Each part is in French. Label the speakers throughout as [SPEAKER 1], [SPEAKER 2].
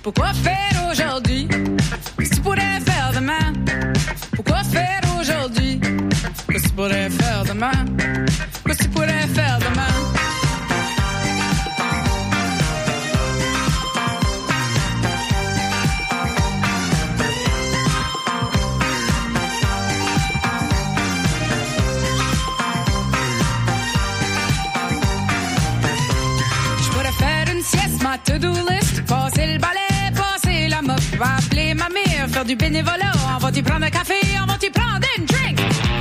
[SPEAKER 1] Pourquoi faire aujourd'hui ce que tu pourrais faire demain? Pourquoi faire aujourd'hui ce que tu pourrais faire demain? Ce que tu pourrais faire demain? Je pourrais faire une sieste, ma to-do list, passer le balai, passer la mop, appeler ma mère, faire du bénévolat, on va t'y prendre un café, on va t'y prendre une drink.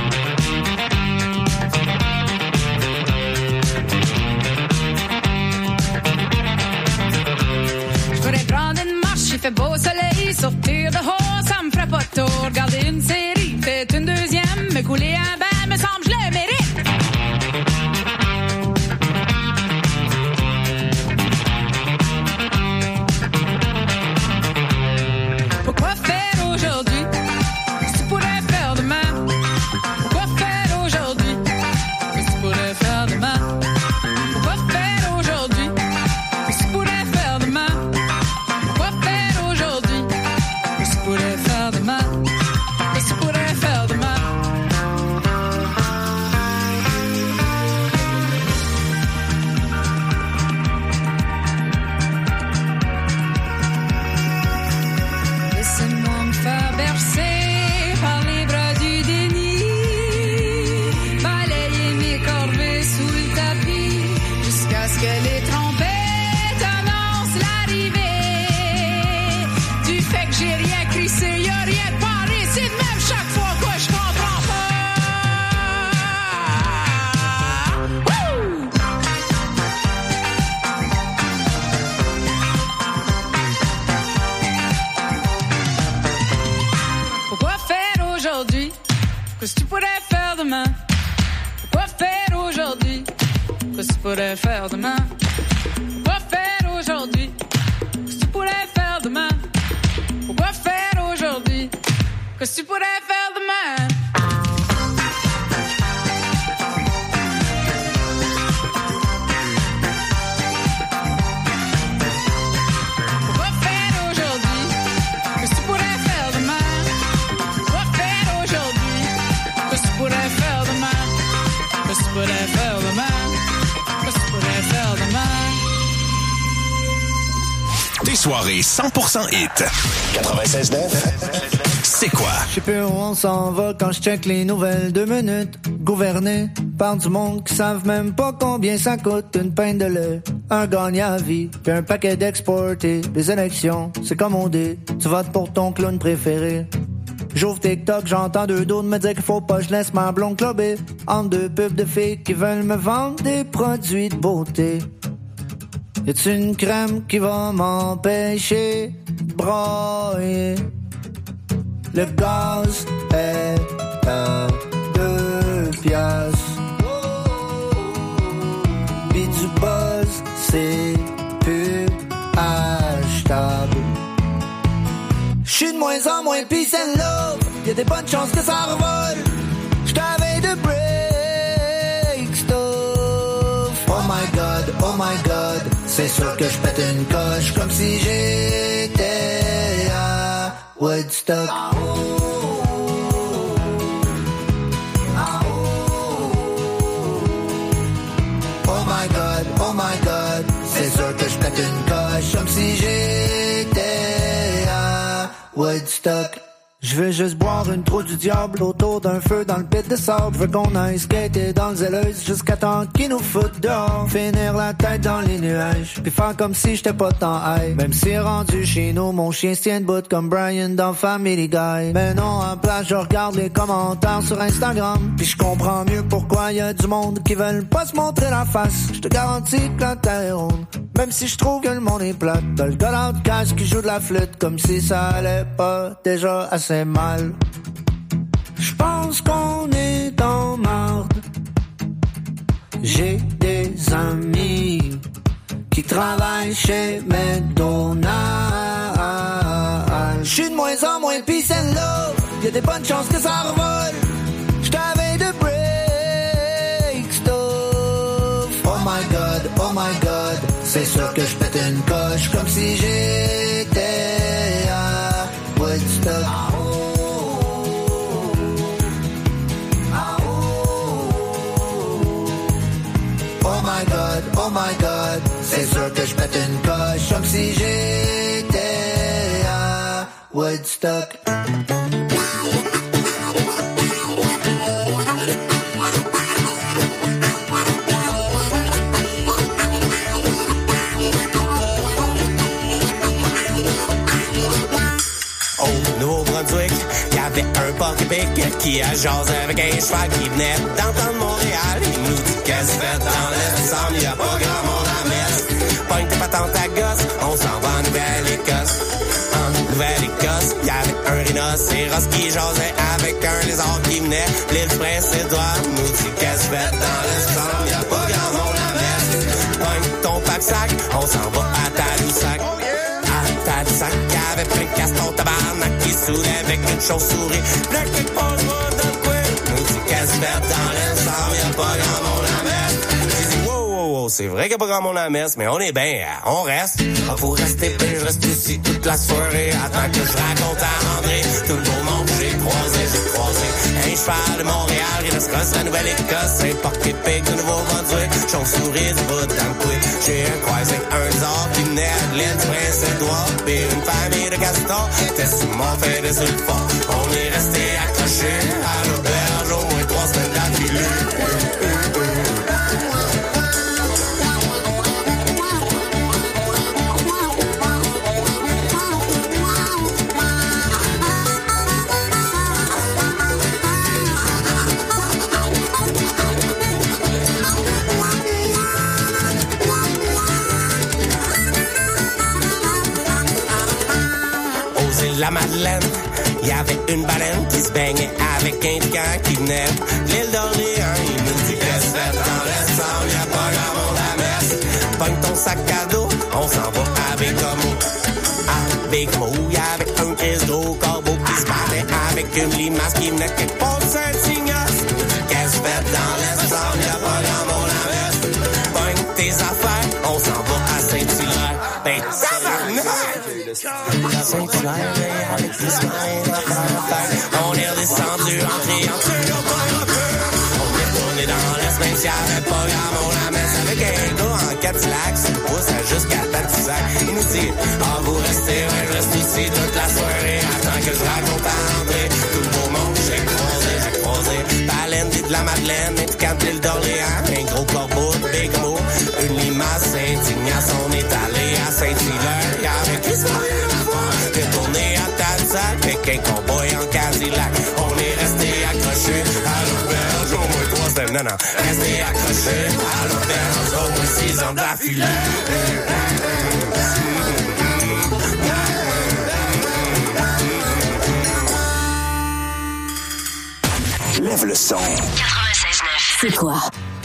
[SPEAKER 1] Je pourrais prendre une marche, il fait beau soleil, sortir dehors, ça me ferait pas de tour, regarder une série, peut-être une deuxième, me couler un bain, me semble je le mérite. Pourquoi faire aujourd'hui ce que tu pourrais faire demain? Pourquoi faire aujourd'hui ce que tu pourrais faire demain? Pourquoi faire aujourd'hui ce que tu pourrais faire demain? Pourquoi faire aujourd'hui ce que tu pourrais faire demain? Ce que tu pourrais faire demain? Laissez-moi me faire bercer par les bras du déni, balayer mes corvées sous le tapis, jusqu'à ce que les trompettes annoncent l'arrivée du fait que j'ai rien crissé, y'a rien de paré, c'est de même chaque fois que je comprends pas. Wouh! Pourquoi faire aujourd'hui ce que tu pourrais faire demain? Pourquoi faire aujourd'hui ce que tu pourrais faire demain? Pourquoi faire aujourd'hui ce que tu pourrais faire demain? Pourquoi faire aujourd'hui ce que tu pourrais faire demain? Pourquoi faire aujourd'hui ce que tu pourrais faire demain? Pourquoi faire aujourd'hui ce que tu pourrais faire demain? Ce que tu pourrais faire demain? Ce que tu pourrais faire demain?
[SPEAKER 2] Des soirées 100% hit. 96.9. C'est quoi?
[SPEAKER 3] Je sais plus où on s'en va quand je check les nouvelles 2 minutes. Gouverné par du monde qui savent même pas combien ça coûte une pinte de lait. Un gagnant à vie, puis un paquet d'exportés. Les élections, c'est comme on dit, tu votes pour ton clown préféré. J'ouvre TikTok, j'entends 2 d'autres me dire qu'il faut pas que je laisse ma blonde clubber entre 2 pubs de filles qui veulent me vendre des produits de beauté. Y'a-tu une crème qui va m'empêcher de brailler? Le gaz est à 2 piastres. Pis du buzz, c'est plus achetable. J'suis de moins en moins peace and love. Y'a des bonnes chances que ça revole. J't'avais de break stuff. Oh my god, c'est sûr que j'pète une coche comme si j'étais à Woodstock. Oh my god, c'est sûr que j'pète une coche comme si j'étais à Woodstock. Je veux juste boire une trou du diable autour d'un feu dans le pit de sable. Je veux qu'on aille skater dans le zèleuse jusqu'à temps qu'ils nous foutent dehors. Finir la tête dans les nuages, puis faire comme si j'étais pas tant high. Même si rendu chez nous, mon chien se tient debout comme Brian dans Family Guy. Mais non, en place, je regarde les commentaires sur Instagram, puis je comprends mieux pourquoi y a du monde qui veulent pas se montrer la face. Je te garantis que la terre est ronde, même si je trouve que le monde est plate. T'as le gars dans le casque qui joue de la flûte comme si ça allait pas déjà assez mal. J'pense qu'on est en marde. J'ai des amis qui travaillent chez McDonald's. J'suis de moins en moins peace and love. Y'a des bonnes chances que ça revole. J't'avais de break stuff. Oh my god, c'est sûr que j'pète une coche comme si j'étais oh my god, c'est sûr que je pète une coche comme si j'étais à Woodstock.
[SPEAKER 4] Nouveau-Brunswick, y'avait un porc-épic qui a jasé avec un cheval qui venait d'entendre Montréal. Il nous dit qu'est-ce que fait dans l'Est, il semble y'a pas grand monde à Metz. Pogne tes patentes à gosse, on s'en va en Nouvelle-Écosse. En Nouvelle-Écosse, y'avait un rhinocéros qui jasait avec un lézard qui venait. L'île Prince-Édouard nous dit qu'est-ce que fait dans l'Est, il semble y'a pas grand monde à Metz. Pogne ton pack-sac, on s'en va à Tadoussac. Tadoussac, y'avait plein de castors tabarnak qui saoulaient avec une chauve-souris. Plein de pose-moi dans le coin. Nous dit qu'elle se fait dans l'ensemble, y'a pas grand monde à Metz. J'ai dit wow, c'est vrai qu'il y a pas grand monde à Metz, mais on est bien, on reste. Vous restez bien, je reste ici toute la soirée. Attends que je raconte à André tout le beau monde que j'ai croisé. Un cheval de Montréal, rhinocéros de la Nouvelle-Écosse, un porc-épic de Nouveau-Brunswick, chauve-souris du bout dans le couille. J'ai croisé un lézard qui venait de l'île du Prince-Édouard, pis une famille de castors était sous mon fait de sur le fort. On est resté accrochés à l'auberge au moins 3 semaines d'affilée. La Madeleine, il y avait une baleine qui se baignait avec un piquant qui venait l'île d'Orléans. Il nous dit qu'est-ce que fait dans l'ensemble, y'a pas grand monde à Metz. Pogne ton sac à dos, on s'en va à Bécomo. À Bécomo, il y avait un gris gros corbeau qui se battait avec une limace qui venait quelque part de Saint-Ignace. Qu'est-ce que fait dans l'ensemble, y'a pas grand monde à Metz. Pogne tes affaires, on s'en va à Saint-Hilaire. Ben, tabarnak! Saint-Hilaire, avec des smiles, on est redescendu en criant. On est tourné dans l'Est, même s'il y avait pas grand monde à Metz. Avec un gars en Cadillac, ça nous pousse jusqu'à Tadoussac. Il nous dit, vous restez, ouais, je reste ici toute la soirée. Attends que je raconte à André tout le beau monde que j'ai croisé. Baleine de la Madeleine, un piquant de l'île d'Orléans, un gros corbeau de Bécomo, une limace Saint-Ignace. On est allé à Saint-Hilaire, avec une soirée à voir. Retourné à Tadoussac, avec un cowboy en Cadillac. On est resté accroché à l'auberge au moins 3 semaines. Non, resté accroché à l'auberge au moins 6 ans d'affilée.
[SPEAKER 2] Lève le son. 96.9.
[SPEAKER 5] C'est quoi?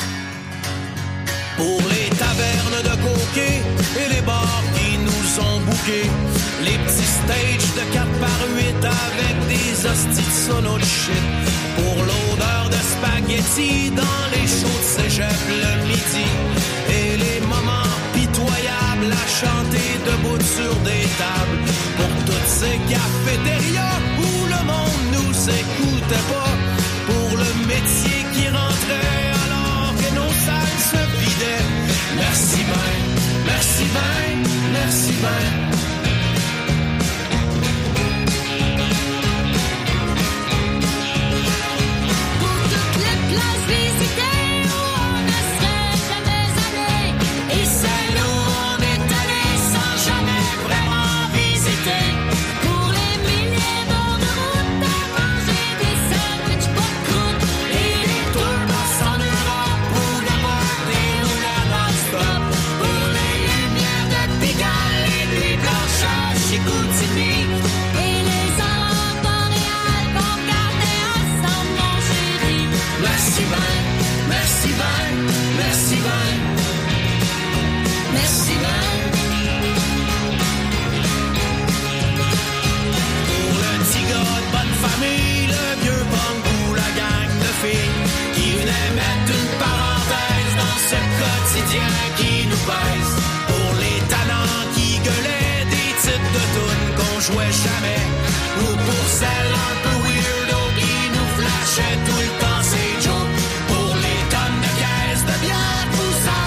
[SPEAKER 6] Pour les tavernes de coquet et les bars qui nous ont bouqués, les petits stages de 4x8 avec des hosties de sono de shit. Pour l'odeur de spaghettis dans les shows de cégep le midi. Et les moments pitoyables à chanter debout sur des tables. Pour toutes ces cafétérias où le monde nous écoutait pas. Pour le métier qui rentrait alors que nos salles se vidaient. Merci ben, merci ben, merci ben.
[SPEAKER 7] Pour toutes les places visitées où on ne serait jamais allé. Et celles où on est allé sans jamais vraiment visiter. Pour les milliers d'heures de route à manger des sandwichs pas de croûte. Et les tours en Europe pour déborder ou la non-stop. Pour les lumières de Pigalle et les blanches à Chicoutimi. Et les aurores boréales qu'on gardait ensemble, mon chéri. Merci ben, merci ben, merci ben. Merci ben.
[SPEAKER 6] Pour le petit gars de bonne famille, le vieux punk ou la gang de filles qui venaient mettre une parenthèse dans ce quotidien qui nous baise. Pour les talents qui gueulaient des titres de tunes qu'on jouait jamais. Ou pour celles un peu weirdo qui nous flashaient tout le temps, c'est Joe. Pour les tonnes de caisses de bière poussant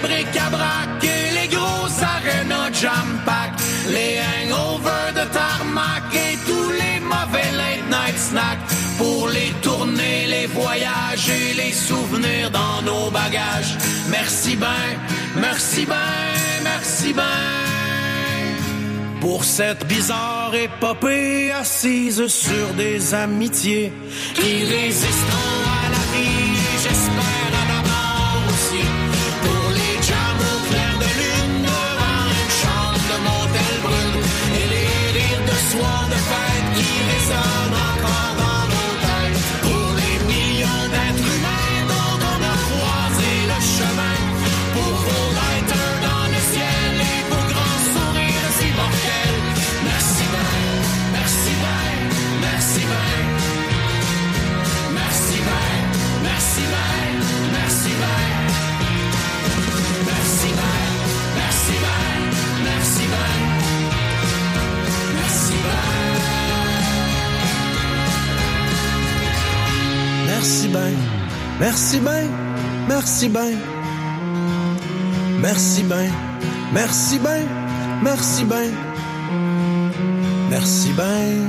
[SPEAKER 6] bric-à-brac et les gros arénas jam-pack, les hangovers de tarmac et tous les mauvais late-night snacks pour les tournées, les voyages et les souvenirs dans nos bagages. Merci ben, merci ben, merci ben pour cette bizarre épopée assise sur des amitiés qui résisteront à la vie, j'espère à la mort aussi. Pour les jams au clair de lune devant une chambre de motel brune et les rires de soir de fête qui résonnent encore dans nos têtes. Pour les millions d'êtres humains dont on a croisé le chemin, pour vos lighters dans le ciel et vos grands sourires si mortels. Merci ben, merci ben, merci ben. Merci ben, merci ben, merci ben. Merci ben, merci ben, merci ben. Merci ben. Merci ben, merci ben, merci ben. Merci ben, merci ben, merci ben. Merci ben.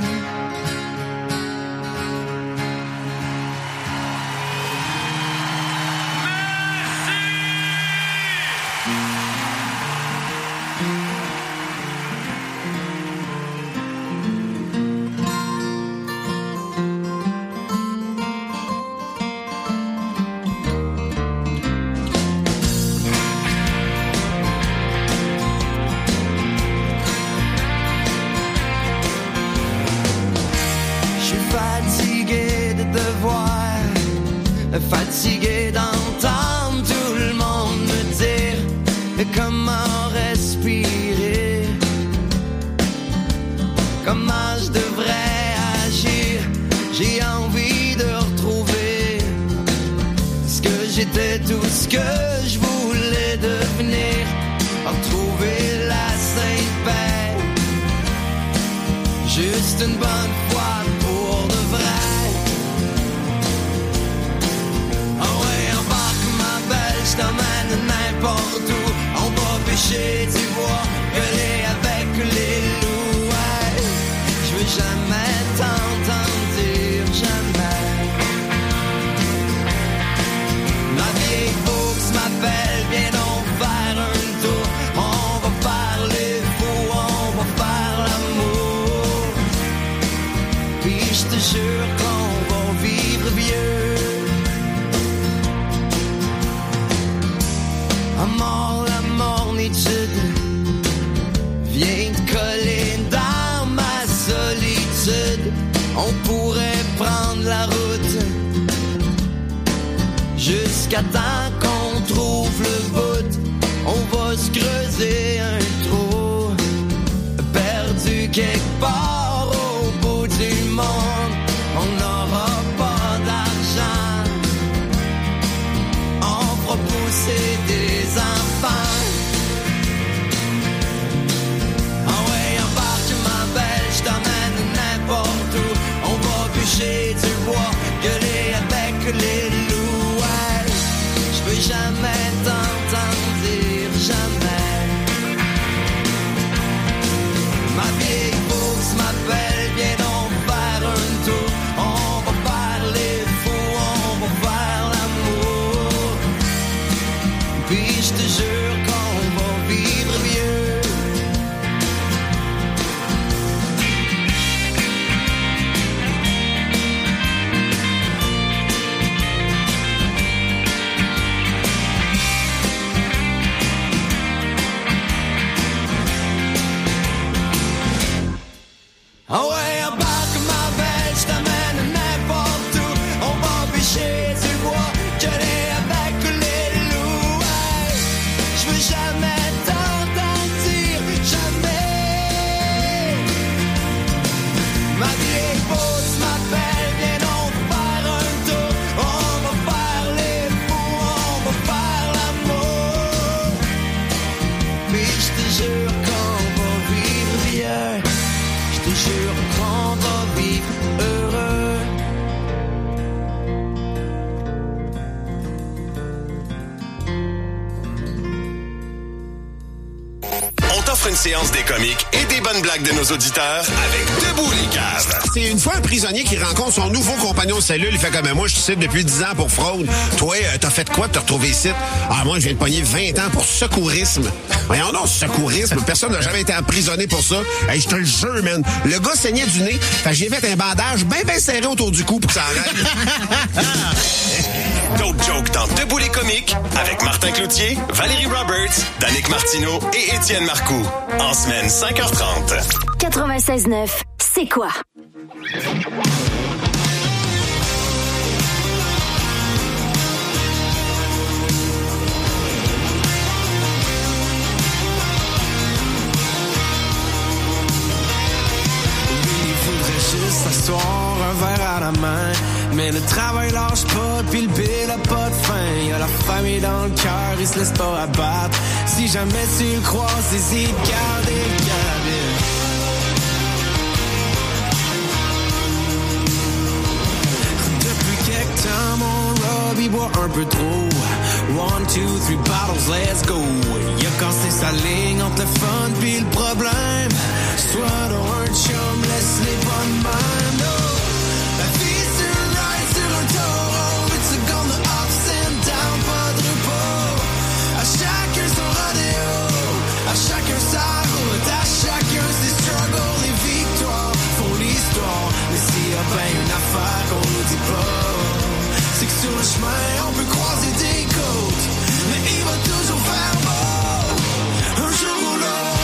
[SPEAKER 3] Fatigué d'entendre tout le monde me dire comment respirer, comment je devrais agir. J'ai envie de retrouver ce que j'étais, tout ce que je voulais devenir, retrouver la sainte paix, juste une bonne fois pour de vrai. Je t'emmène n'importe où, on va pêcher du bois, gueuler avec les loups. Ouais. Je veux jamais t'entendre dire jamais. Ma vieille Vaux m'appelle, viens donc faire un tour. On va parler fou, on va faire l'amour. Puis je te jure qu'on va vivre vieux. À mort la mornitude vient te coller dans ma solitude. On pourrait prendre la route jusqu'à temps qu'on trouve le bout. On va se creuser un trou perdu quelque part au bout du monde. On n'aura pas d'argent, on fera pousser des enfants. Ah ouais, embarque ma belle, je t'emmène n'importe où. On va bûcher du bois, gueuler avec les loups. Ouais, je veux jamais t'entendre dire jamais. Ma vieille Vaux m'appelle, viens donc faire un tour. On va parler fou, on va faire l'amour. Puis je te jure qu'on va vivre vieux. Ah ouais, embarque ma belle, je t'emmène n'importe où. On va bûcher du bois, gueuler avec les loups. Ouais.
[SPEAKER 8] offre une séance des comiques et des bonnes blagues de nos auditeurs avec Debout les caves.
[SPEAKER 9] C'est une fois un prisonnier qui rencontre son nouveau compagnon de cellule. Il fait comme moi, je suis ici depuis 10 ans pour fraude. Toi, t'as fait quoi de te retrouver ici? Ah, moi, je viens de pogner 20 ans pour secourisme. Voyons non, secourisme. Personne n'a jamais été emprisonné pour ça. Hey, je te le jure, man. Le gars saignait du nez. Fait que j'ai fait un bandage bien serré autour du cou pour que ça arrête.
[SPEAKER 8] D'autres jokes dans Debout les comiques avec Martin Cloutier, Valérie Roberts, Danick Martineau et Étienne Marcoux. En semaine 5h30.
[SPEAKER 5] 96.9, c'est quoi?
[SPEAKER 10] Juste s'asseoir, un verre à la main. Mais le travail lâche pas, pis le bill a pas de fin. Y'a la famille dans le cœur, il se laisse pas abattre. Si jamais tu le croises, hésite, garder le cabine. Depuis quelque temps, mon Robbie boit un peu trop. 1, 2, 3 bottles, let's go. Il a cassé sa ligne entre le fun pis le problème. Soit dans un chum, laisse les bonnes mains. No. La vie c'est un ride sur un taureau. It's a gun de ups and down, pas de repos. À chacun son rodéo, à chacun sa route, à chacun ses struggles. Les victoires font l'histoire. Mais s'il y a bien une affaire qu'on nous dit pas, c'est que sur le chemin on peut croiser des côtes. Mais il va toujours faire beau, un jour ou l'autre.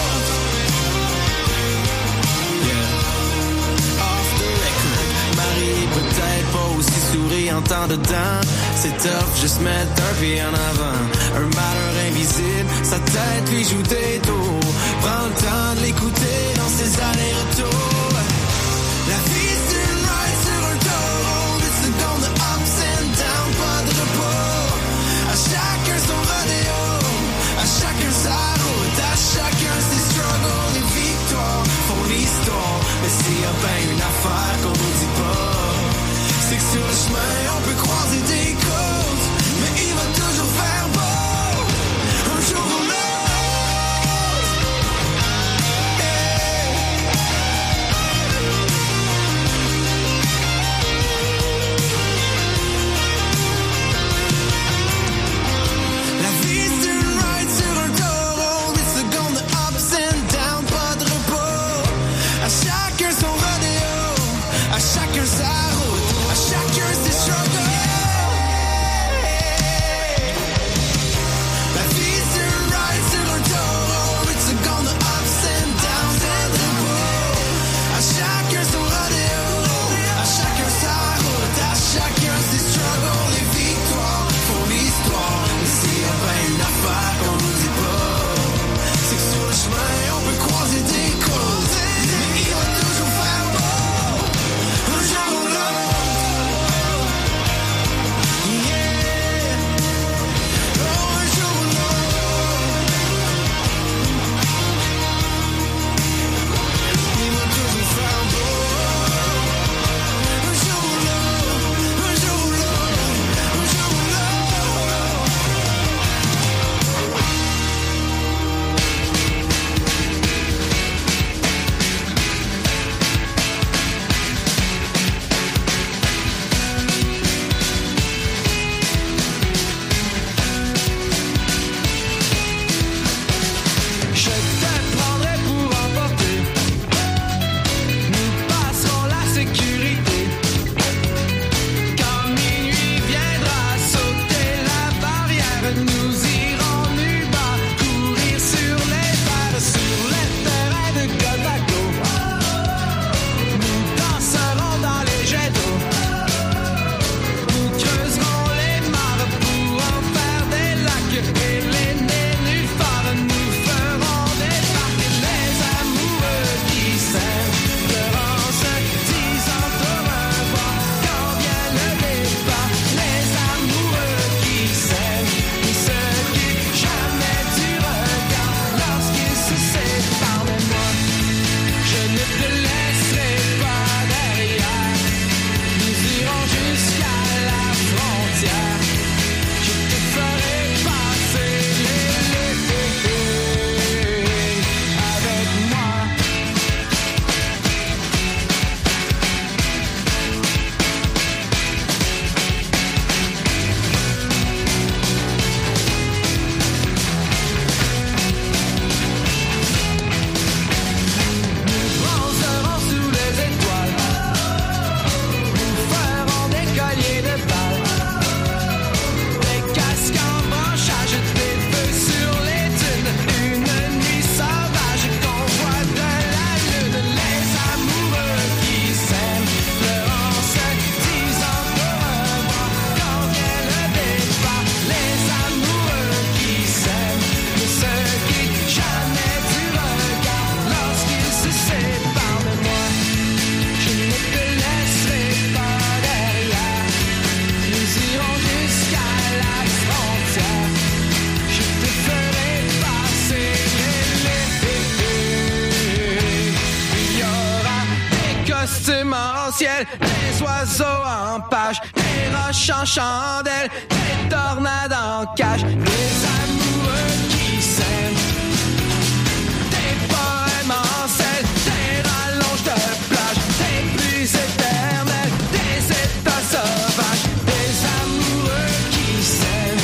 [SPEAKER 10] Peut-être pas aussi souriante en dedans. C'est tough, juste mettre un pied en avant. Un malheur invisible, sa tête lui joue des tours. Prends le temps de l'écouter dans ses allers-retours. La vie c'est une ride sur un taureau. It's a gun de ups and down, pas de repos. À chacun son rodéo, à chacun sa route, à chacun ses struggles. Les victoires font l'histoire. Mais s'il y a bien une affaire qu'on nous dit pas, c'est que sur le chemin, on peut croiser des côtes. Mais il va toujours faire beau, un jour ou l'autre. Hey. bâtiments en ciel, des oiseaux en page, des roches en chandelle, des tornades en cage, des amoureux qui s'aiment, des poèmes en scène, des rallonges de plage, des pluies éternelles, des états sauvages, des amoureux qui s'aiment.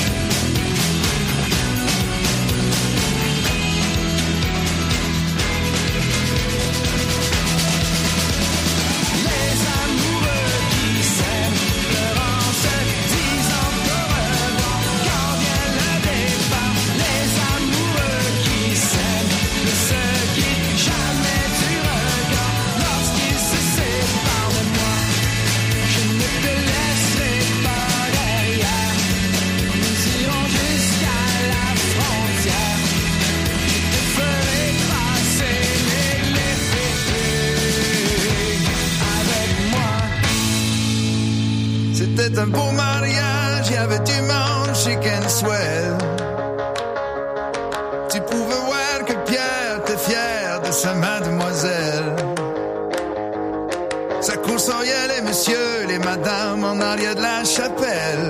[SPEAKER 10] Les amoureux qui s'aiment, pleurant se disant au revoir quand vient le départ. Les amoureux qui s'aiment ne se quittent jamais du regard lorsqu'ils se séparent de moi. Je ne te laisserai pas derrière. Nous irons jusqu'à la frontière. Je te ferai passer l'été avec moi.
[SPEAKER 11] C'était un beau mariage, il y avait du monde, chicken swell. Tu pouvais voir que Pierre était fier de sa mademoiselle. Ça coursoyait les messieurs, les madames en arrière de la chapelle.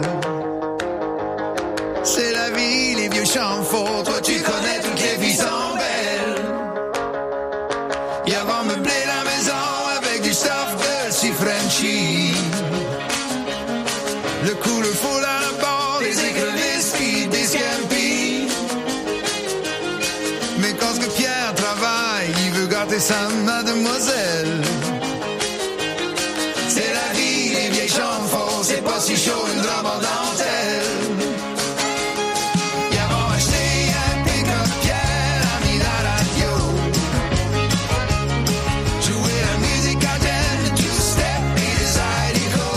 [SPEAKER 11] C'est la vie, les vieux champs faux, toi tu connais toutes les filles sont belles. Ils avant meublé la maison avec du stuff de si Frenchy. Le coup, le faux à la barre, des écrevisses qui des scampi. Mais quand ce que Pierre travaille, il veut gâter sa mademoiselle. C'est la vie, les vieilles chambres faux, c'est pas si chaud une robe en dentelle. Ils avons acheté un pick-up, Pierre a mis la radio. Jouer la musique à thème, two-step et des zydeco.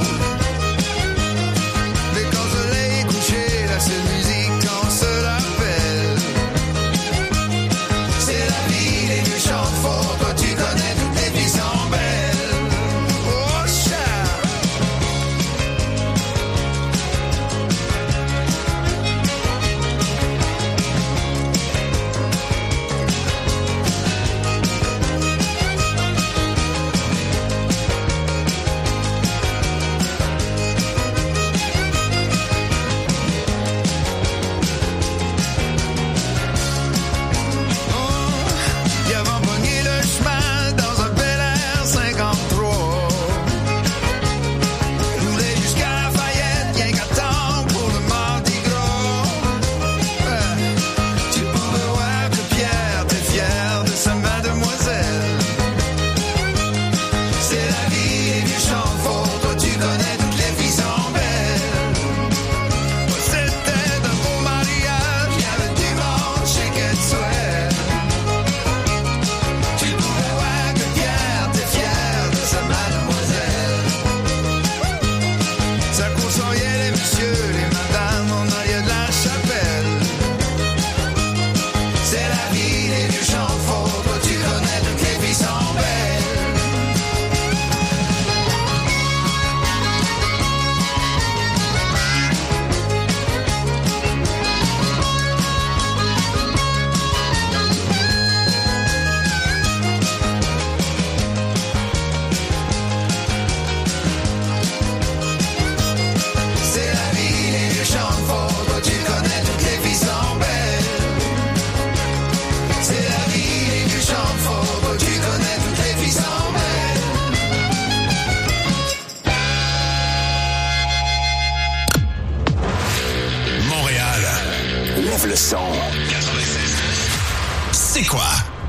[SPEAKER 11] Mais quand le soleil est couché, la seule musique qu'on se rappelle, c'est la vie, les vieux chantent fort, toi tu connais toutes les filles sont belles. Oh chat. Ils avons pogné le chemin dans un Bel Air 53. Roulé jusqu'à Lafayette, rien qu'à temps pour le Mardi Gras. Tu pouvais voir que Pierre était fier de sa mademoiselle. C'est la vie, les vieux chants faux, toi tu connais toutes les filles sont belles. C'était un beau mariage, il y avait du monde chez Quetzal. Tu pouvais voir que Pierre était fier de sa mademoiselle. Ça consoyait les messieurs, les madames en arrière de la chapelle. C'est la vie, les vieux chants faux, toi tu connais toutes les filles sont belles. C'est la vie, les vieux chants faux, toi tu connais toutes les filles sont belles. C'est la vie, les vieux chants faux, toi tu connais toutes les filles sont belles.
[SPEAKER 8] Montréal.
[SPEAKER 2] Lève le son.
[SPEAKER 8] C'est quoi?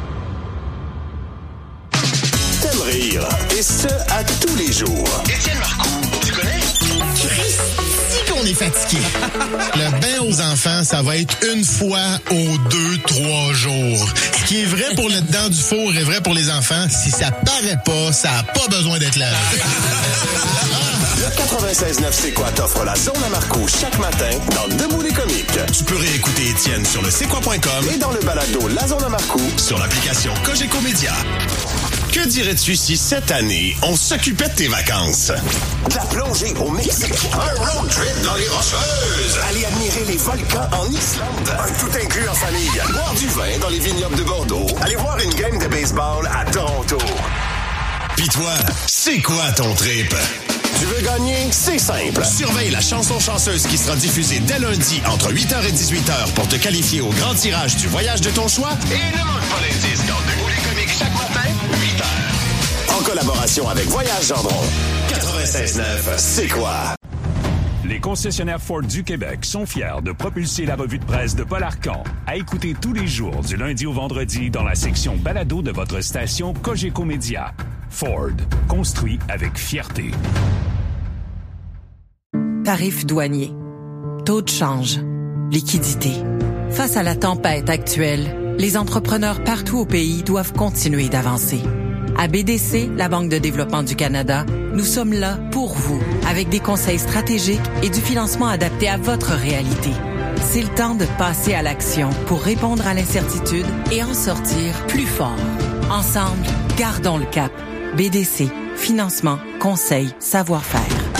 [SPEAKER 2] T'aimes rire. Et ce, à tous les jours.
[SPEAKER 8] Étienne Marcoux, tu connais?
[SPEAKER 12] Si qu'on est fatigué. Le bain aux enfants, ça va être une fois aux 2-3 jours. Ce qui est vrai pour le dedans du four est vrai pour les enfants. Si ça paraît pas, ça a pas besoin d'être lavé.
[SPEAKER 2] Le 96.9 C'est quoi t'offre la zone à Marcoux chaque matin dans Debout les comiques.
[SPEAKER 8] Tu peux réécouter Étienne sur le c'est-quoi.com
[SPEAKER 2] Et dans le balado La zone à Marcoux
[SPEAKER 8] sur l'application Cogeco Média. Que dirais-tu si cette année, on s'occupait de tes vacances?
[SPEAKER 2] De la plongée au Mexique.
[SPEAKER 8] Un road trip dans les Rocheuses.
[SPEAKER 2] Aller admirer les volcans en Islande. Un tout inclus en famille. Boire du vin dans les vignobles de Bordeaux. Aller voir une game de baseball à Toronto.
[SPEAKER 8] Puis Puis toi, c'est quoi ton trip?
[SPEAKER 2] Tu veux gagner? C'est simple.
[SPEAKER 8] Surveille la chanson chanceuse qui sera diffusée dès lundi entre 8h et 18h pour te qualifier au grand tirage du voyage de ton choix. Et ne manque pas l'indice dans Debout les comiques chaque matin, 8h.
[SPEAKER 2] En collaboration avec Voyage Gendron. 96.9, c'est quoi?
[SPEAKER 13] Les concessionnaires Ford du Québec sont fiers de propulser la revue de presse de Paul Arcand à écouter tous les jours du lundi au vendredi dans la section balado de votre station Cogeco Média. Ford, construit avec fierté.
[SPEAKER 14] Tarifs douaniers, taux de change, liquidité. Face à la tempête actuelle, les entrepreneurs partout au pays doivent continuer d'avancer. À BDC, la Banque de développement du Canada, nous sommes là pour vous, avec des conseils stratégiques et du financement adapté à votre réalité. C'est le temps de passer à l'action pour répondre à l'incertitude et en sortir plus fort. Ensemble, gardons le cap. BDC, financement, conseil, savoir-faire.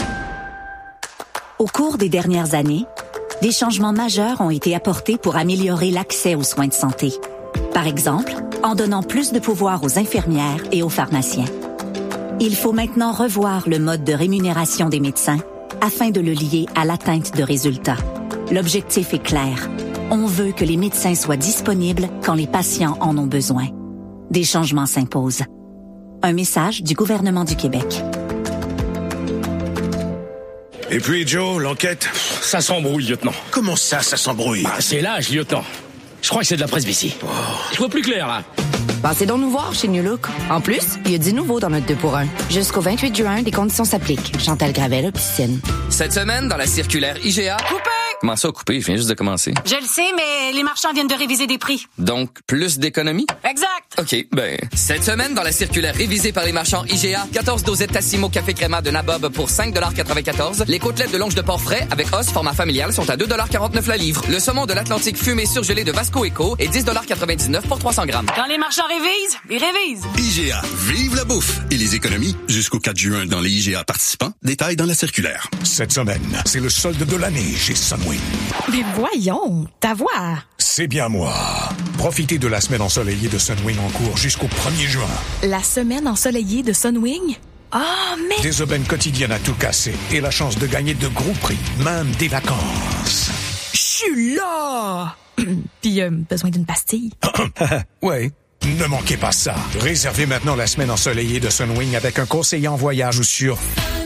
[SPEAKER 15] Au cours des dernières années, des changements majeurs ont été apportés pour améliorer l'accès aux soins de santé. Par exemple, en donnant plus de pouvoir aux infirmières et aux pharmaciens. Il faut maintenant revoir le mode de rémunération des médecins afin de le lier à l'atteinte de résultats. L'objectif est clair. On veut que les médecins soient disponibles quand les patients en ont besoin. Des changements s'imposent. Un message du gouvernement du Québec.
[SPEAKER 16] Et puis, Joe, l'enquête?
[SPEAKER 17] Ça s'embrouille, lieutenant.
[SPEAKER 16] Comment ça s'embrouille?
[SPEAKER 17] Bah, c'est l'âge, lieutenant. Je crois que c'est de la presbytie. Oh. Je vois plus clair, là.
[SPEAKER 18] Passez donc nous voir chez New Look. En plus, il y a 10 nouveaux dans notre 2-pour-1. Jusqu'au 28 juin, des conditions s'appliquent. Chantal Gravel, Opticienne.
[SPEAKER 19] Cette semaine, dans la circulaire IGA...
[SPEAKER 20] Coupé!
[SPEAKER 19] Comment ça, coupé? Je viens juste de commencer.
[SPEAKER 20] Je le sais, mais les marchands viennent de réviser des prix.
[SPEAKER 19] Donc, plus d'économies?
[SPEAKER 20] Exact!
[SPEAKER 19] OK, ben... Cette semaine, dans la circulaire révisée par les marchands IGA, 14 dosettes Tassimo Café Créma de Nabob pour 5,94 $. Les côtelettes de longe de porc frais avec os format familial sont à 2,49 $ la livre. Le saumon de l'Atlantique fumé surgelé de Vasco Eco est 10,99 $ pour 300 grammes.
[SPEAKER 20] Quand les marchands révisent, ils révisent.
[SPEAKER 8] IGA, vive la bouffe et les économies jusqu'au 4 juin dans les IGA participants. Détails dans la circulaire.
[SPEAKER 16] Cette semaine, c'est le solde de l'année chez Sunwing.
[SPEAKER 21] Mais voyons, ta voix.
[SPEAKER 16] C'est bien moi. Profitez de la semaine ensoleillée de Sunwing en cours jusqu'au 1er juin.
[SPEAKER 21] La semaine ensoleillée de Sunwing? Ah, mais...
[SPEAKER 16] Des aubaines quotidiennes à tout casser et la chance de gagner de gros prix, même des vacances.
[SPEAKER 21] Je suis là! Puis, besoin d'une pastille?
[SPEAKER 16] Ouais. Ne manquez pas ça. Réservez maintenant la semaine ensoleillée de Sunwing avec un conseiller en voyage ou sur...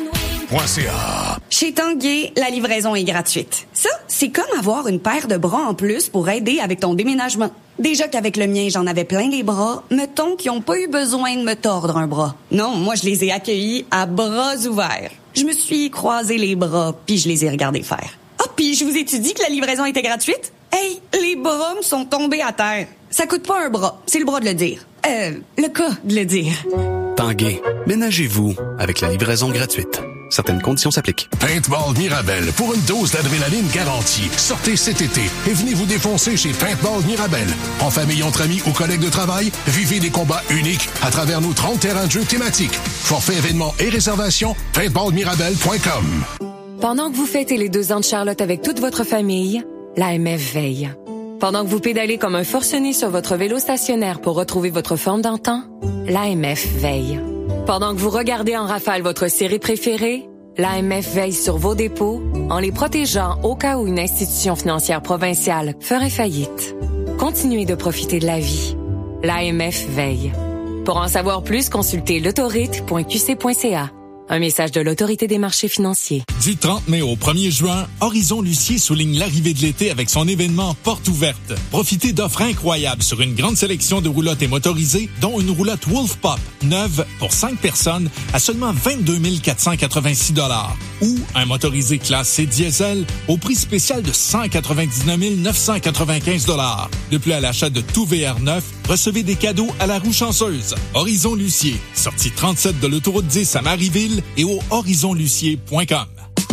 [SPEAKER 22] Chez Tanguay, la livraison est gratuite. Ça, c'est comme avoir une paire de bras en plus pour aider avec ton déménagement. Déjà qu'avec le mien, j'en avais plein les bras, mettons qu'ils n'ont pas eu besoin de me tordre un bras. Non, moi, je les ai accueillis à bras ouverts. Je me suis croisé les bras, puis je les ai regardés faire. Ah, puis je vous ai-tu dit que la livraison était gratuite? Hey, les bras me sont tombés à terre. Ça coûte pas un bras, c'est le bras de le dire. Le cas de le dire.
[SPEAKER 23] Tanguay, ménagez-vous avec la livraison gratuite. Certaines conditions s'appliquent.
[SPEAKER 24] Paintball Mirabel, pour une dose d'adrénaline garantie. Sortez cet été et venez vous défoncer chez Paintball Mirabel. En famille, entre amis ou collègues de travail, vivez des combats uniques à travers nos 30 terrains de jeux thématiques. Forfait événements et réservations, paintballmirabel.com.
[SPEAKER 25] Pendant que vous fêtez les 2 ans de Charlotte avec toute votre famille, l'AMF veille. Pendant que vous pédalez comme un forcené sur votre vélo stationnaire pour retrouver votre forme d'antan, l'AMF veille. Pendant que vous regardez en rafale votre série préférée, l'AMF veille sur vos dépôts en les protégeant au cas où une institution financière provinciale ferait faillite. Continuez de profiter de la vie. L'AMF veille. Pour en savoir plus, consultez l'autorite.qc.ca. Un message de l'Autorité des marchés financiers.
[SPEAKER 26] Du 30 mai au 1er juin, Horizon Lucier souligne l'arrivée de l'été avec son événement Porte ouverte. Profitez d'offres incroyables sur une grande sélection de roulottes et motorisées, dont une roulotte Wolf Pop, neuve pour 5 personnes à seulement 22 486 $. Ou un motorisé classe C diesel au prix spécial de 199 995 $. De plus, à l'achat de tout VR9, recevez des cadeaux à la roue chanceuse. Horizon Lucier, sortie 37 de l'autoroute 10 à Marieville, et au horizonlucier.com.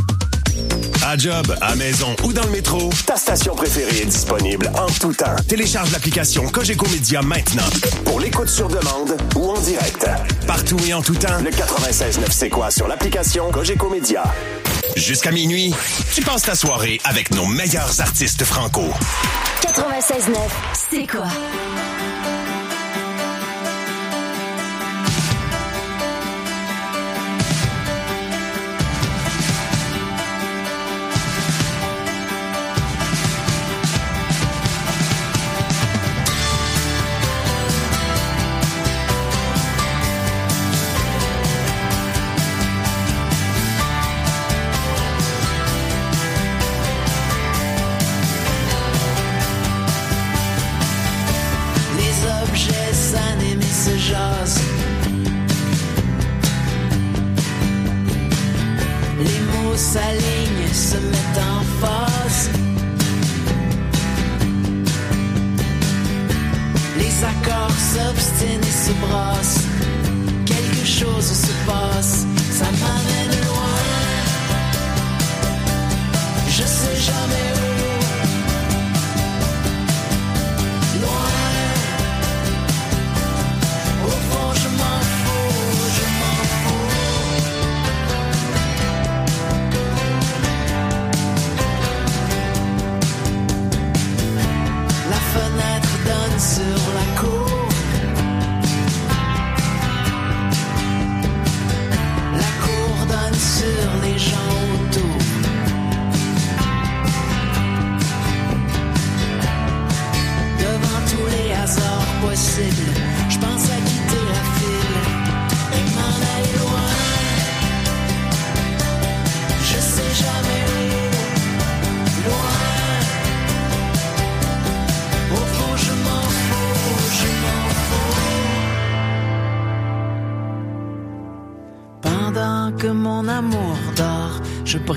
[SPEAKER 2] À job, à maison ou dans le métro, ta station préférée est disponible en tout temps. Télécharge l'application Cogeco Média maintenant pour l'écoute sur demande ou en direct. Partout et en tout temps, le 96.9 C'est quoi sur l'application Cogeco Média.
[SPEAKER 8] Jusqu'à minuit, tu passes ta soirée avec nos meilleurs artistes franco.
[SPEAKER 5] 96.9 C'est quoi?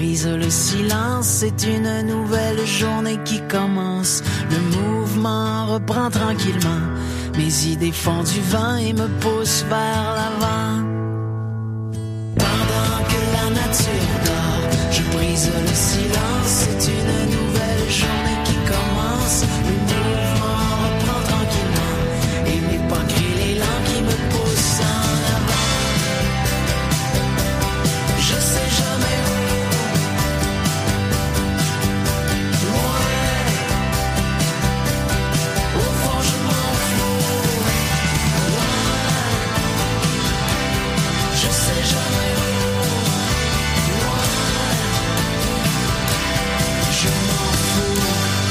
[SPEAKER 1] brise le silence, c'est une nouvelle journée qui commence. Le mouvement reprend tranquillement. Mes idées font du vent et me poussent vers l'avant. Pendant que la nature dort, je brise le silence, c'est une nouvelle journée qui commence. Le mouvement reprend tranquillement et mes pas crient l'élan qui me pousse en avant. Je sais jamais où, loin, au fond je m'en fous, loin, je sais jamais où, loin, je m'en fous.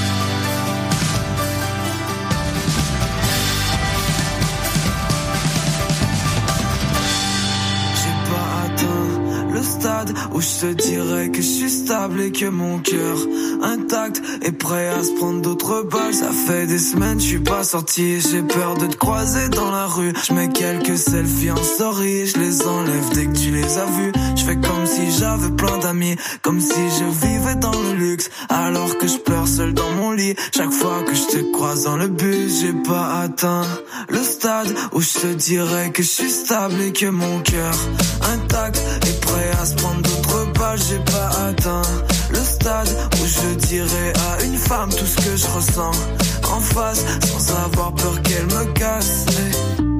[SPEAKER 10] J'ai pas atteint le stade où je te dirais que je suis stable et que mon cœur intact est prêt à se prendre d'autres balles. Ça fait des semaines je suis pas sorti, j'ai peur de te croiser dans la rue. Je mets quelques selfies en story, je les enlève dès que tu les as vus. Je fais comme si j'avais plein d'amis, comme si je vivais dans le luxe, alors que je pleure seul dans mon lit. Chaque fois que je te croise dans le bus, j'ai pas atteint le stade où je te dirais que je suis stable et que mon cœur intact est prêt à se prendre d'autres balles. J'ai pas atteint le stade où je dirais à une femme tout ce que je ressens en face, sans avoir peur qu'elle me casse. Mais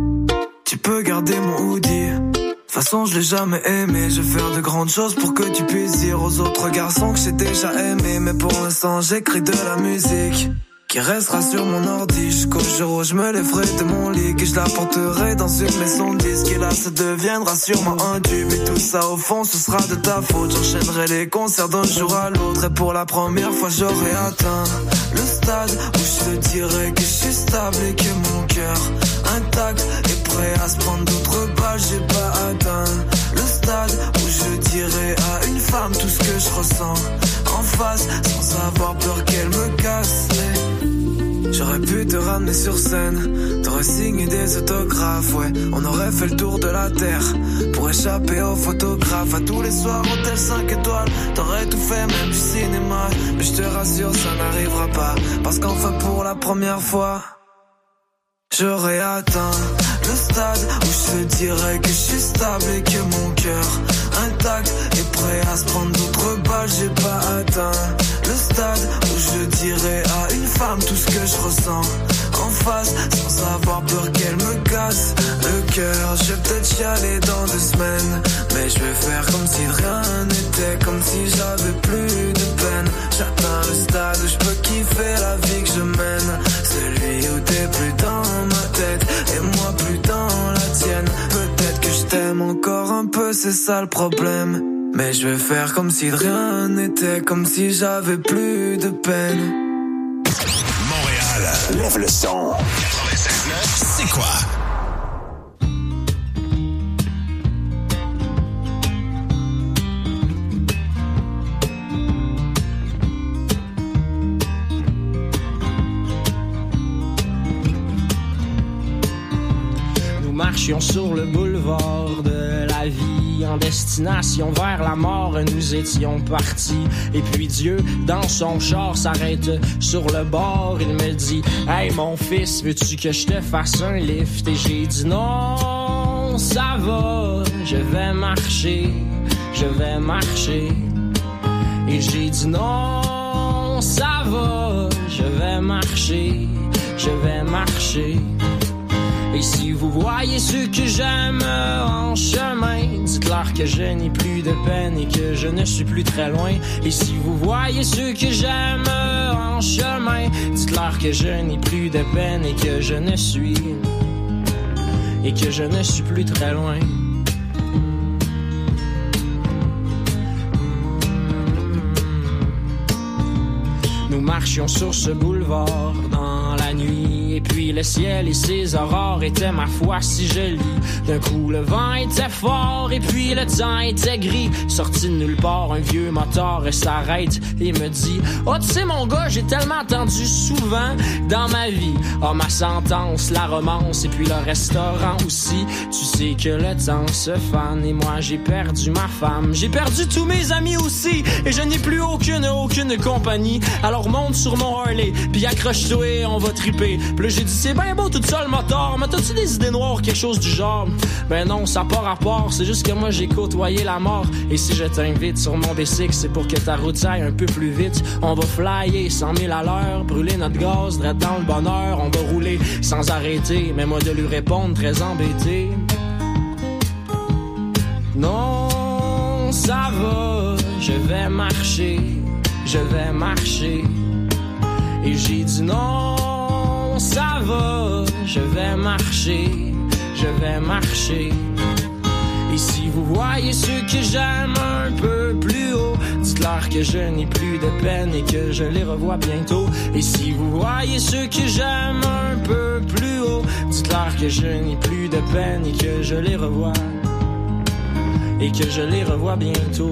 [SPEAKER 10] tu peux garder mon hoodie, de toute façon je l'ai jamais aimé. Je vais faire de grandes choses pour que tu puisses dire aux autres garçons que j'ai déjà aimé. Mais pour l'instant j'écris de la musique qui restera sur mon ordi jusqu'au jour où je me lèverai de mon lit, que je la porterai dans une maison de disques. Et là ça deviendra sûrement un tube, et tout ça au fond ce sera de ta faute. J'enchaînerai les concerts d'un jour à l'autre, et pour la première fois j'aurai atteint le stade où je te dirais que je suis stable et que mon cœur intact est prêt à se prendre d'autres balles. J'ai pas atteint le stade où je dirais à une femme tout ce que je ressens en face, sans avoir peur qu'elle me casse. J'aurais pu te ramener sur scène, t'aurais signé des autographes, ouais. On aurait fait le tour de la terre pour échapper aux photographes. À tous les soirs, hôtel 5 étoiles, t'aurais tout fait, même du cinéma. Mais je te rassure, ça n'arrivera pas, parce qu'enfin pour la première fois j'aurais atteint le stade où je te dirais que je suis stable et que mon cœur intact est prêt à se prendre d'autres balles. J'ai pas atteint le stade où je dirais à une femme tout ce que je ressens en face, sans avoir peur qu'elle me casse le cœur. Je vais peut-être chialer dans 2 semaines, mais je vais faire comme si de rien n'était, comme si j'avais plus de peine. J'atteins le stade où je peux kiffer la vie que je mène, celui où t'es plus dans ma tête et moi plus dans la tienne. Peut-être que je t'aime encore un peu, c'est ça le problème, mais je vais faire comme si de rien n'était, comme si j'avais plus de peine.
[SPEAKER 2] Montréal, lève le son. 96.9, c'est quoi?
[SPEAKER 3] Nous marchions sur le boulevard de la vie, en destination vers la mort, nous étions partis. Et puis Dieu, dans son char, s'arrête sur le bord. Il me dit « Hey mon fils, veux-tu que je te fasse un lift? » Et j'ai dit « Non, ça va, je vais marcher, je vais marcher. » Et j'ai dit « Non, ça va, je vais marcher, je vais marcher. » Et si vous voyez ceux que j'aime en chemin, dites-leur que je n'ai plus de peine et que je ne suis plus très loin. Et si vous voyez ceux que j'aime en chemin, dites-leur que je n'ai plus de peine et que je ne suis plus très loin. Nous marchions sur ce boulevard dans la nuit. Et puis le ciel et ses aurores étaient ma foi si jolis. D'un coup le vent était fort et puis le temps était gris. Sorti de nulle part, un vieux moteur s'arrête et me dit: oh tu sais mon gars, j'ai tellement entendu souvent dans ma vie, oh ma sentence, la romance et puis le restaurant aussi. Tu sais que le temps se fane et moi j'ai perdu ma femme. J'ai perdu tous mes amis aussi et je n'ai plus aucune compagnie. Alors monte sur mon Harley puis accroche-toi et on va triper. Puis là j'ai dit c'est bien beau tout ça le moteur, mais t'as-tu des idées noires, quelque chose du genre? Ben non, ça n'a pas rapport, c'est juste que moi j'ai côtoyé la mort. Et si je t'invite sur mon bicycle, c'est pour que ta route aille un peu plus vite. On va flyer 100 000 à l'heure, brûler notre gaz, direct dans le bonheur. On va rouler sans arrêter, mais moi de lui répondre très embêté. Non, ça va, je vais marcher. Et j'ai dit non, ça va, je vais marcher. Et si vous voyez ceux que j'aime un peu plus haut, dites-leur que je n'ai plus de peine et que je les revois bientôt. Et si vous voyez ceux que j'aime un peu plus haut, dites-leur que je n'ai plus de peine et que je les revois. Et que je les revois bientôt.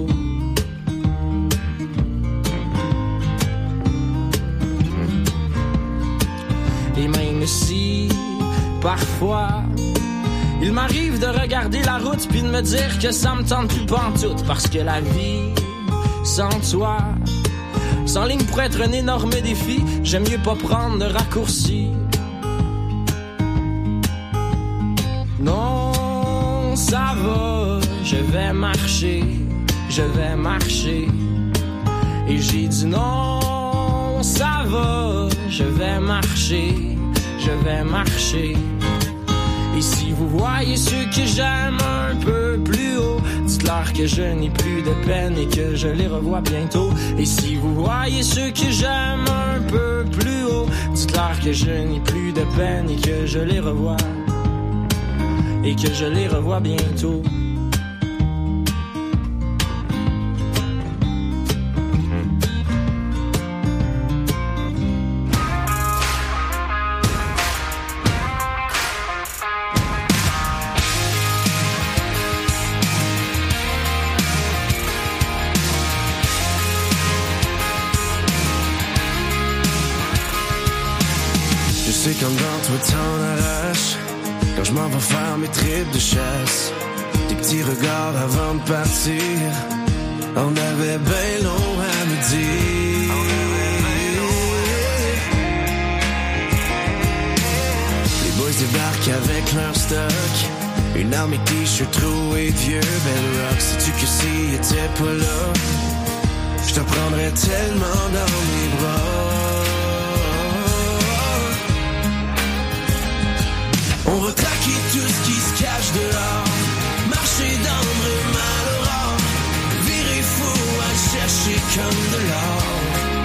[SPEAKER 3] Et même si, parfois, il m'arrive de regarder la route puis de me dire que ça me tente plus pantoute. Parce que la vie, sans toi, sans ligne pourrait être un énorme défi. J'aime mieux pas prendre de raccourcis. Non, ça va, je vais marcher. Et j'ai dit non, ça va, je vais marcher. Et si vous voyez ceux que j'aime un peu plus haut, dites-leur que je n'ai plus de peine et que je les revois bientôt. Et si vous voyez ceux que j'aime un peu plus haut, dites-leur que je n'ai plus de peine et que je les revois. Et que je les revois bientôt.
[SPEAKER 10] Quand dans toi t'en arraches, quand je m'en vais faire mes trips de chasse, des petits regards avant de partir, on avait ben long à me dire. Les boys débarquent avec leur stock, une arme et t-shirt troués de vieux bell rock. Sais-tu que s'il était pas là, je te prendrais tellement dans mes bras. On va traquer tout ce qui se cache dehors, marcher dans le brume à l'aurore, virer fou à chercher comme de l'or.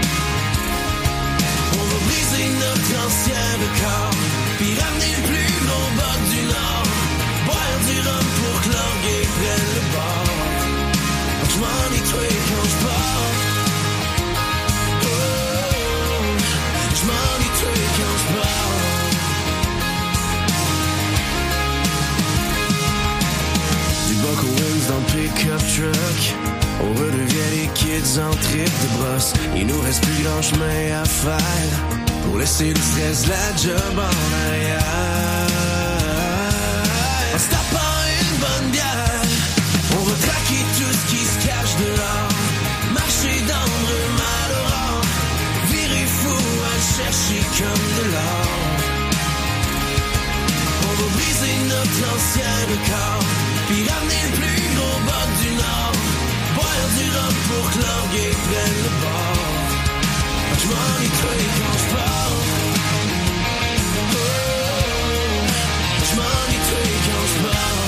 [SPEAKER 10] On va briser notre ancien record, puis ramener le plus gros bug du Nord, boire du rhum pour que l'orgueil prenne le bord. Je m'en ai tué quand je pars, oh, je m'en ai tué quand je pars. Buckle wings dans le pick-up truck, on redevient les kids en trip de brosse. Il nous reste plus grand chemin à faire pour laisser le stress, la job en arrière. En se tapant une bonne bière, on va traquer tout ce qui se cache dehors, marcher dans le brume à l'aurore, virer fou à chercher comme de l'or. On va briser notre ancien record, puis ramener le plus gros bug du Nord, boire du rhum pour que l'orgueil prenne le bord. Je m'en ai tué quand je pars, oh, je m'en ai tué quand je pars.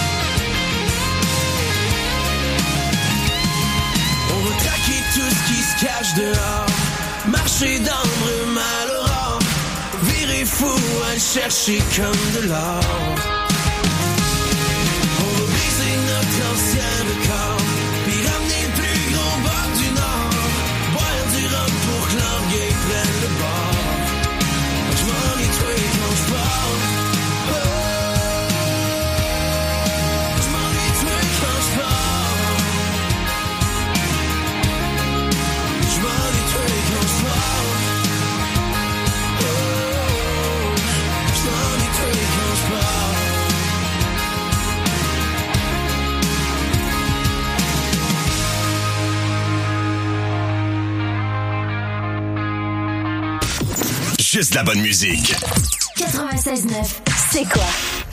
[SPEAKER 10] On va traquer tout ce qui se cache dehors, marcher dans le brume à l'aurore, virer fou à le chercher comme de l'or. Notre ancien record, puis ramener le plus gros bord du Nord, boire du rhum pour que l'orgueil prenne le bord. Je m'en ai tué
[SPEAKER 2] juste de la bonne musique.
[SPEAKER 5] 96.9, c'est quoi?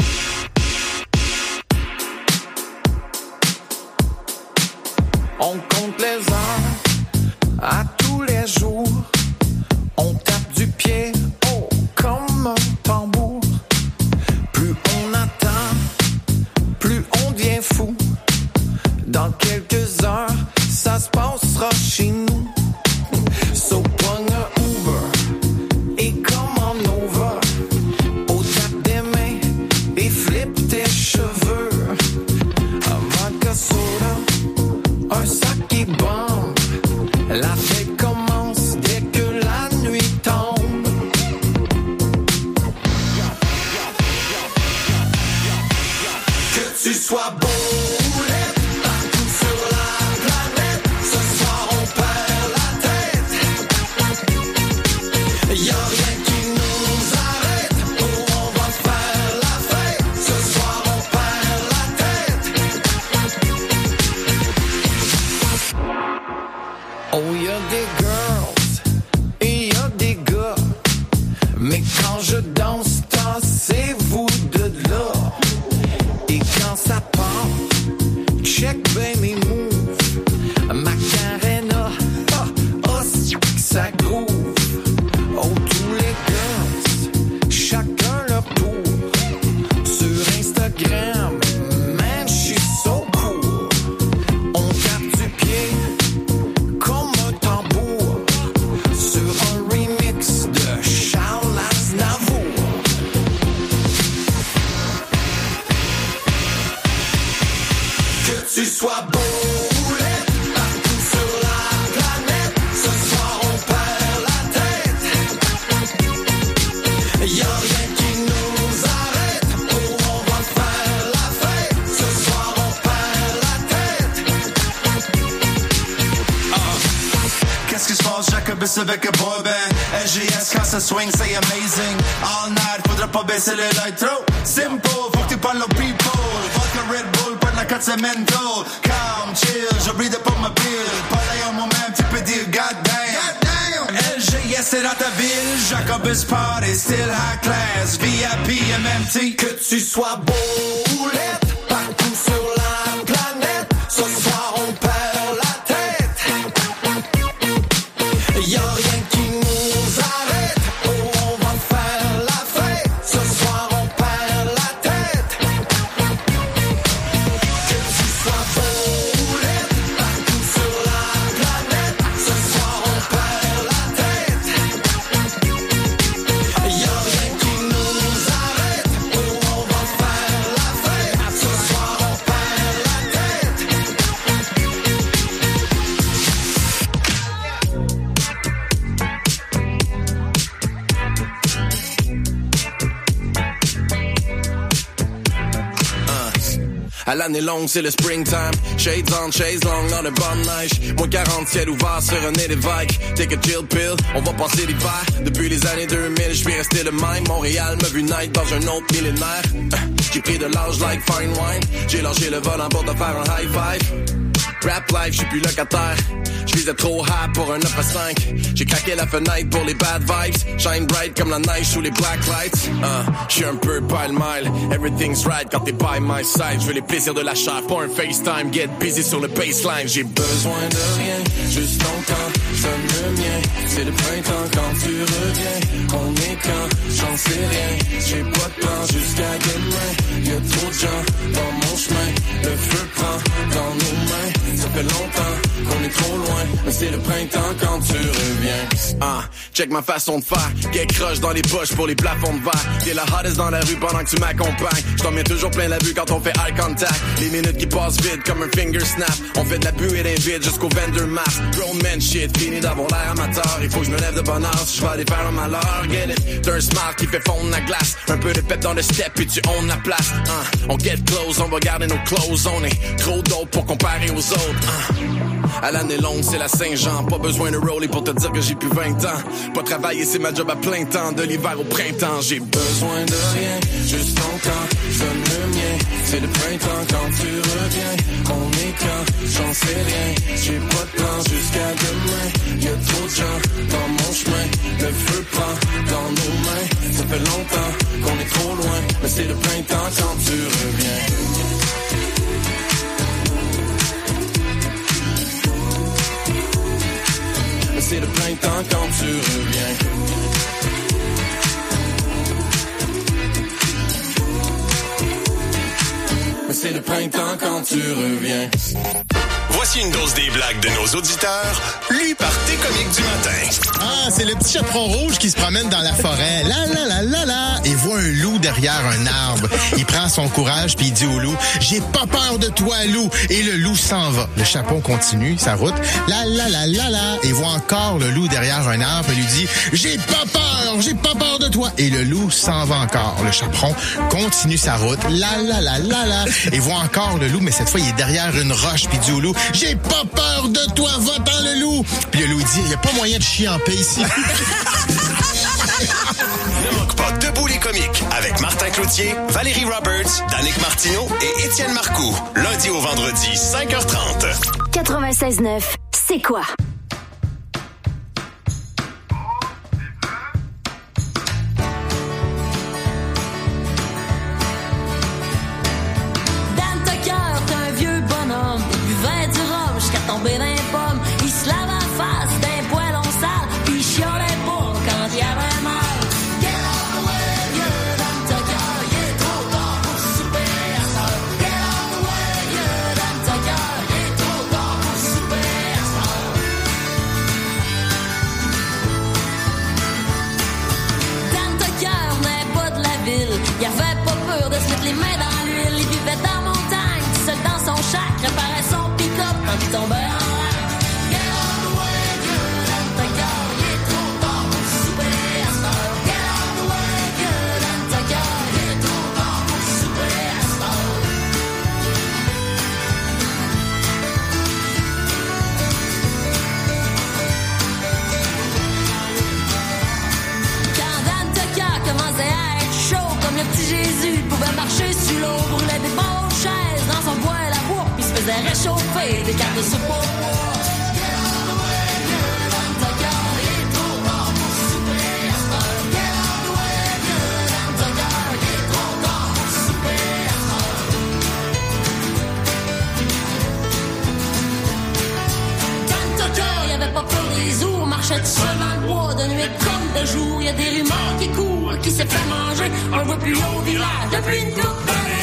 [SPEAKER 10] On compte les heures à tous les jours. On tape du pied, oh, comme un tambour. Plus on attend, plus on devient fou. Dans quelques heures, ça se passera chez nous. So pogne un Uber et commande over. Au tape des mains et flippe tes cheveux. Un vodka soda, un sac qui bombe. La fête commence dès que la nuit tombe. Que tu sois beau ou laid, partout sur la planète, ce soir on perd la tête. Y'a rien qui nous arrête, oh on va faire la fête. Ce soir on perd la tête. Oh y'a des girls et y'a des gars, mais quand je danse, tassez-vous de là. Et quand ça part, check ben mes moves. Macarena, ça groove. Oh, tous les gars, chacun leur tour. Sur Instagram, man, j'suis so cool. On tape du pied comme un tambour. Sur un remix de Charles Aznavour. Que tu sois beau ou laid, partout sur la planète, ce soir on perd la tête. Y'a rien qui nous arrête, oh on va faire la fête. Ce soir on perd la tête.
[SPEAKER 4] Qu'est-ce qui se passe, Jacobus avec un boy band? LGS quand ça swing, c'est amazing. All night, faudra pas baisser les lights trop. Simple, faut que tu parles aux people. Vodka Red Bull, pas de la 4 semaines d'eau. Calm, chill, je bride pas ma pile. Parler en moi-même, tu peux dire goddamn. LGS c'est dans ta ville, Jacobus party, still high class. VIP, MMT.
[SPEAKER 10] Que tu sois beau ou laid, partout sur la planète, ce soir on perd la tête. Y'a rien qui nous arrête, oh on va faire la fête. Ce soir on perd la tête. Que tu sois beau ou laid, partout sur la planète, ce soir on perd la tête. Y'a rien qui nous arrête, oh on va faire la fête. Ce soir on perd la tête.
[SPEAKER 6] À l'année longue, c'est le springtime. Shades on, shades long, dans le bonne neige. Moins 40, ciel ouvert sur un nez d'évêque. Take a chill pill, on va passer l'hiver. Depuis les années 2000, je suis resté le même. Montréal m'a vu naître dans un autre millénaire. J'ai pris de l'âge like fine wine. J'ai lâché le volant pour te faire un high five. Rap life, j'suis plus locataire. J'visais trop high pour un 9 à 5. J'ai craqué la fenêtre pour les bad vibes. Shine bright comme la neige sous les black lights. J'suis un peu pile-mile. Everything's right quand t'es by my side. J'veux les plaisirs de la chair, pas un FaceTime. Get busy sur le baseline. J'ai besoin de rien, juste ton temps, sonne le mien. C'est le printemps quand tu reviens. On est quand, j'en sais rien. J'ai pas de plan jusqu'à demain. Y'a trop de gens dans mon chemin. Le feu prend dans nos mains. Ça fait longtemps qu'on est trop loin, mais c'est le printemps quand tu reviens. Check ma façon de faire, get crush dans les poches pour les plafonds de verre. T'es la hottest dans la rue pendant que tu m'accompagnes. J't'en mets toujours plein la vue quand on fait eye contact. Les minutes qui passent vite comme un finger snap. On fait de la buée d'invite jusqu'au vendor map. Grown man shit, fini d'avoir l'air amateur. Il faut que je me lève de bonne heure si je vais aller faire un malheur. Get it, t'as un smile qui fait fondre la glace. Un peu de pep dans le step puis tu own la place. On get close, on va garder nos clothes. On est trop dope pour comparer aux autres. À l'année longue, c'est la Saint-Jean. Pas besoin de rollie pour te dire que j'ai plus 20 ans. Pas travailler, c'est ma job à plein temps. De l'hiver au printemps, j'ai besoin de rien. Juste ton temps, sonne le mien. C'est le printemps quand tu reviens. On est quand, j'en sais rien. J'ai pas de plan jusqu'à demain. Y'a trop de gens dans mon chemin. Le feu prend dans nos mains. Ça fait longtemps qu'on est trop loin, mais c'est le printemps quand tu reviens. Mais c'est le printemps quand tu reviens. Mais c'est le printemps quand tu reviens.
[SPEAKER 8] Voici une dose des blagues de nos auditeurs, lues par tes comiques du matin.
[SPEAKER 7] Ah, c'est le petit chaperon rouge qui se promène dans la forêt. La la la la la. Et voit un loup derrière un arbre. Il prend son courage puis il dit au loup, j'ai pas peur de toi, loup. Et le loup s'en va. Le chaperon continue sa route. La la la la la. Et voit encore le loup derrière un arbre et lui dit, j'ai pas peur de toi. Et le loup s'en va encore. Le chaperon continue sa route. La la la la la. Et voit encore le loup, mais cette fois il est derrière une roche puis il dit au loup, j'ai pas peur de toi, va-t'en le loup. Puis le loup dit, il y a pas moyen de chier en paix ici.
[SPEAKER 8] Ne manque pas Debout les comiques avec Martin Cloutier, Valérie Roberts, Danick Martineau et Étienne Marcoux. Lundi au vendredi, 5h30.
[SPEAKER 5] 96.9, c'est quoi?
[SPEAKER 9] Tomber dans les pommes, il se lave la face d'un poêlon sale, puis il chialait pas quand il y avait mal. Get out the way, vieux dans ta cœur, il est trop tard pour souper à soeur. Get out the way, vieux dans ta cœur, il est trop tard pour souper à soeur. Dans ta cœur n'est pas de la ville, il avait pas peur de se mettre les mains dans l'huile, il vivait dans la montagne, tout seul dans son shack, réparait son pick-up quand il tombait. Jésus pouvait marcher sur l'eau, brûlait des bonnes chaises dans son bois et la boue, puis se faisait réchauffer des cartes de soupe au bois. Pas peur des ours, marchait tout seul dans le bois, de nuit comme de jour. Y a des rumeurs qui courent, qui s'est fait manger. On le voit plus au village depuis une couple d'années.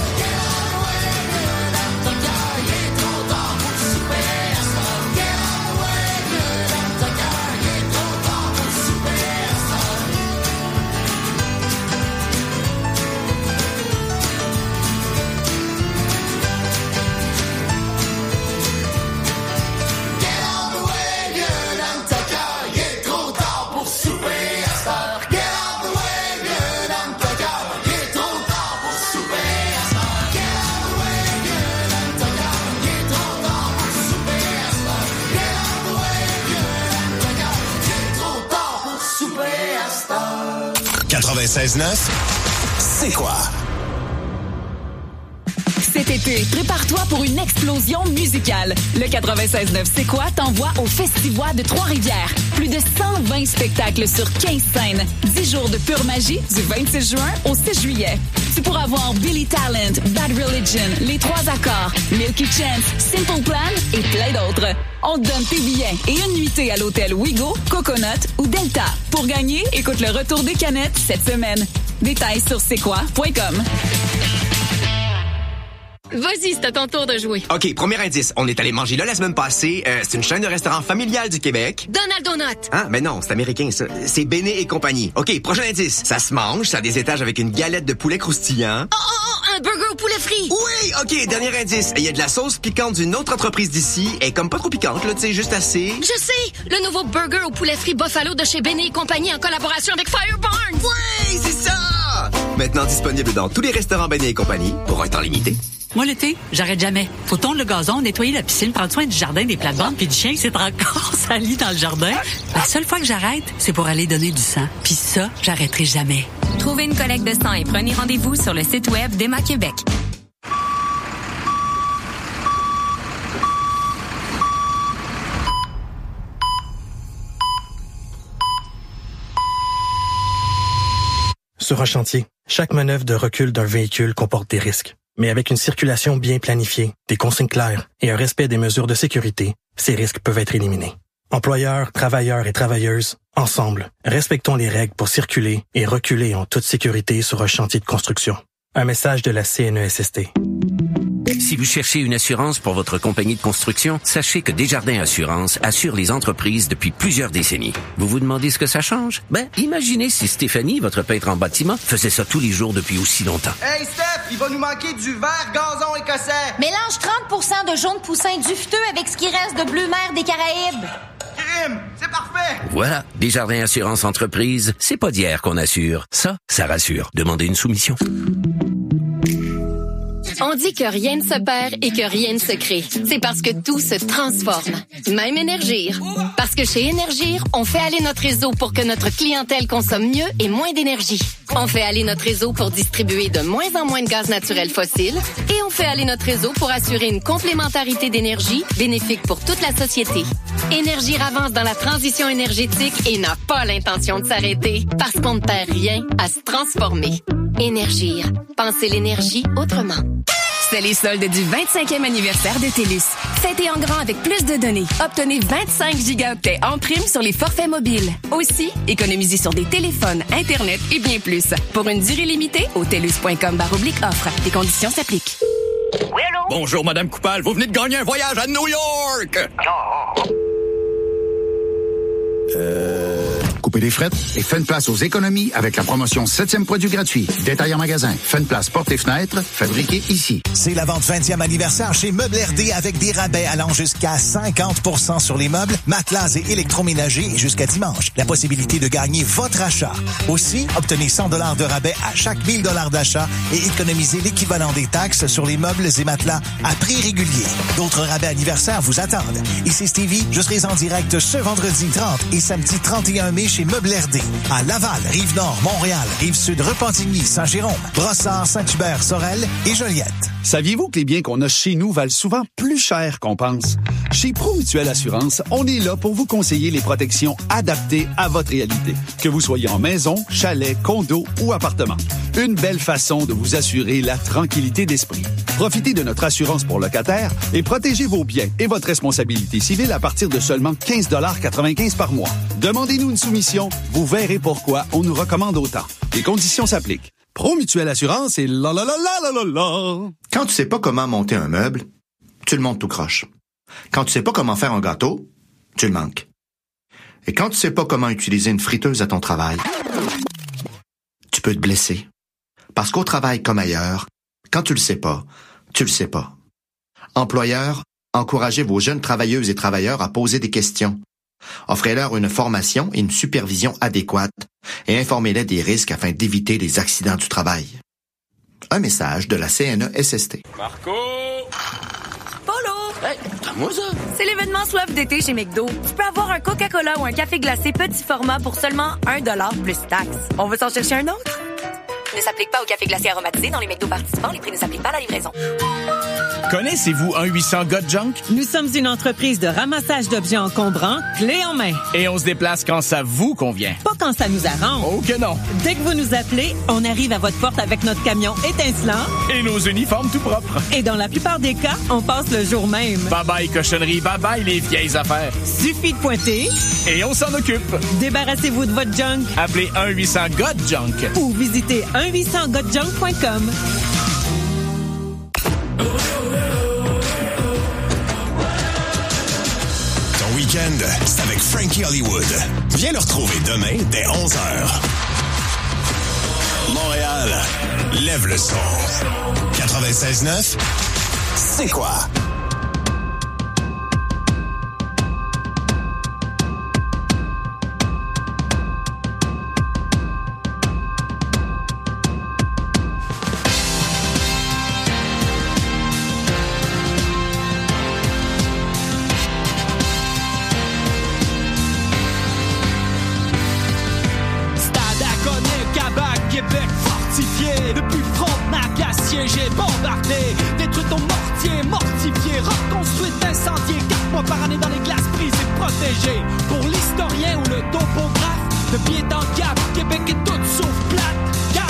[SPEAKER 8] C'est quoi?
[SPEAKER 11] Cet été, prépare-toi pour une explosion musicale. Le 96.9 C'est quoi t'envoie au Festivois de Trois-Rivières. Plus de 120 spectacles sur 15 scènes. 10 jours de pure magie du 26 juin au 6 juillet. Tu pourras voir Billy Talent, Bad Religion, Les Trois Accords, Milky Chance, Simple Plan et plein d'autres. On te donne tes billets et une nuitée à l'hôtel Wigo, Coconut ou Delta. Pour gagner, écoute le retour des canettes cette semaine. Détails sur c'est-quoi.com.
[SPEAKER 12] Vas-y, c'est à ton tour de jouer.
[SPEAKER 13] OK, premier indice. On est allé manger là la semaine passée. C'est une chaîne de restaurants familiale du Québec.
[SPEAKER 12] Donald Donut.
[SPEAKER 13] Ah, mais non, c'est américain, ça. C'est Béné et compagnie. OK, prochain indice. Ça se mange, ça a des étages avec une galette de poulet croustillant.
[SPEAKER 12] Oh, un burger au poulet frit.
[SPEAKER 13] Oui, OK, dernier indice. Il y a de la sauce piquante d'une autre entreprise d'ici. Elle est comme pas trop piquante, là, tu sais, juste assez.
[SPEAKER 12] Je sais, le nouveau burger au poulet frit Buffalo de chez Béné et compagnie en collaboration avec Firebarn.
[SPEAKER 13] Oui, c'est ça! Maintenant disponible dans tous les restaurants Béné et compagnie pour un temps limité.
[SPEAKER 14] Moi, l'été, j'arrête jamais. Faut tondre le gazon, nettoyer la piscine, prendre soin du jardin, des plates-bandes, puis du chien qui s'est encore sali dans le jardin. La seule fois que j'arrête, c'est pour aller donner du sang. Puis ça, j'arrêterai jamais.
[SPEAKER 25] Trouvez une collecte de sang et prenez rendez-vous sur le site web d'Emma Québec.
[SPEAKER 15] Sur un chantier, chaque manœuvre de recul d'un véhicule comporte des risques. Mais avec une circulation bien planifiée, des consignes claires et un respect des mesures de sécurité, ces risques peuvent être éliminés. Employeurs, travailleurs et travailleuses, ensemble, respectons les règles pour circuler et reculer en toute sécurité sur un chantier de construction. Un message de la CNESST.
[SPEAKER 17] Si vous cherchez une assurance pour votre compagnie de construction, sachez que Desjardins Assurance assure les entreprises depuis plusieurs décennies. Vous vous demandez ce que ça change? Imaginez si Stéphanie, votre peintre en bâtiment, faisait ça tous les jours depuis aussi longtemps.
[SPEAKER 18] Hey Steph, il va nous manquer du vert gazon écossais.
[SPEAKER 19] Mélange 30% de jaune poussin dufteux avec ce qui reste de bleu mer des Caraïbes.
[SPEAKER 18] Crime, c'est parfait.
[SPEAKER 17] Voilà, Desjardins Assurance Entreprise, c'est pas d'hier qu'on assure. Ça rassure. Demandez une soumission.
[SPEAKER 20] On dit que rien ne se perd et que rien ne se crée. C'est parce que tout se transforme. Même Énergir. Parce que chez Énergir, on fait aller notre réseau pour que notre clientèle consomme mieux et moins d'énergie. On fait aller notre réseau pour distribuer de moins en moins de gaz naturel fossile. Et on fait aller notre réseau pour assurer une complémentarité d'énergie bénéfique pour toute la société. Énergir avance dans la transition énergétique et n'a pas l'intention de s'arrêter parce qu'on ne perd rien à se transformer. Énergir. Pensez l'énergie autrement.
[SPEAKER 21] C'est les soldes du 25e anniversaire de TELUS. Fêtez en grand avec plus de données. Obtenez 25 gigaoctets en prime sur les forfaits mobiles. Aussi, économisez sur des téléphones, Internet et bien plus. Pour une durée limitée, au TELUS.com/offre. Les conditions s'appliquent.
[SPEAKER 27] Oui, allô?
[SPEAKER 28] Bonjour, Madame Coupal. Vous venez de gagner un voyage à New York!
[SPEAKER 29] Coupez les frettes et faites place aux économies avec la promotion 7e produit gratuit. Détail en magasin. Faites place portes et fenêtres, fabriqués ici.
[SPEAKER 30] C'est la vente 20e anniversaire chez Meubles RD avec des rabais allant jusqu'à 50% sur les meubles, matelas et électroménagers jusqu'à dimanche. La possibilité de gagner votre achat. Aussi, obtenez 100 $ de rabais à chaque 1000 $ d'achat et économisez l'équivalent des taxes sur les meubles et matelas à prix régulier. D'autres rabais anniversaires vous attendent. Ici Stevie, je serai en direct ce vendredi 30 et samedi 31 mai chez Meubles RD. À Laval, Rive-Nord, Montréal, Rive-Sud, Repentigny, Saint-Jérôme, Brossard, Saint-Hubert, Sorel et Joliette.
[SPEAKER 31] Saviez-vous que les biens qu'on a chez nous valent souvent plus cher qu'on pense? Chez ProMutuelle Assurance, on est là pour vous conseiller les protections adaptées à votre réalité. Que vous soyez en maison, chalet, condo ou appartement. Une belle façon de vous assurer la tranquillité d'esprit. Profitez de notre assurance pour locataires et protégez vos biens et votre responsabilité civile à partir de seulement 15,95 $ par mois. Demandez-nous une soumission, vous verrez pourquoi on nous recommande autant. Les conditions s'appliquent. ProMutuelle Assurance et la la la la la la la.
[SPEAKER 32] Quand tu sais pas comment monter un meuble, tu le montes tout croche. Quand tu sais pas comment faire un gâteau, tu le manques. Et quand tu sais pas comment utiliser une friteuse à ton travail, tu peux te blesser. Parce qu'au travail comme ailleurs, quand tu le sais pas, tu le sais pas. Employeurs, encouragez vos jeunes travailleuses et travailleurs à poser des questions. Offrez-leur une formation et une supervision adéquate et informez-les des risques afin d'éviter les accidents du travail. Un message de la CNESST.
[SPEAKER 27] Marco!
[SPEAKER 21] Polo!
[SPEAKER 27] Hey, moi ça!
[SPEAKER 21] C'est l'événement soif d'été chez McDo. Tu peux avoir un Coca-Cola ou un café glacé petit format pour seulement 1$ plus taxe. On veut s'en chercher un autre? Ne s'applique pas au café glacé aromatisé dans les McDo participants. Les prix ne s'appliquent pas à la livraison.
[SPEAKER 33] Connaissez-vous 1-800-GOT-JUNK?
[SPEAKER 34] Nous sommes une entreprise de ramassage d'objets encombrants, clés en main.
[SPEAKER 33] Et on se déplace quand ça vous convient.
[SPEAKER 34] Pas quand ça nous arrange.
[SPEAKER 33] Oh que non!
[SPEAKER 34] Dès que vous nous appelez, on arrive à votre porte avec notre camion étincelant.
[SPEAKER 33] Et nos uniformes tout propres.
[SPEAKER 34] Et dans la plupart des cas, on passe le jour même.
[SPEAKER 33] Bye-bye cochonnerie, bye-bye les vieilles affaires.
[SPEAKER 34] Suffit de pointer.
[SPEAKER 33] Et on s'en occupe.
[SPEAKER 34] Débarrassez-vous de votre junk.
[SPEAKER 33] Appelez 1-800-GOT-JUNK.
[SPEAKER 34] Ou visitez 1-800-GOT-JUNK.com.
[SPEAKER 2] Week-end, c'est avec Frankie Hollywood. Viens le retrouver demain dès 11h. Montréal, lève le son. 96.9, c'est quoi?
[SPEAKER 3] Québec fortifié, depuis Frontenac à siéger, bombardé, détruit ton mortier, mortifié, reconstruite, incendié, 4 mois par année dans les glaces prises et protégées. Pour l'historien ou le topographe, de pied dans le cap, Québec est toute sauf plate.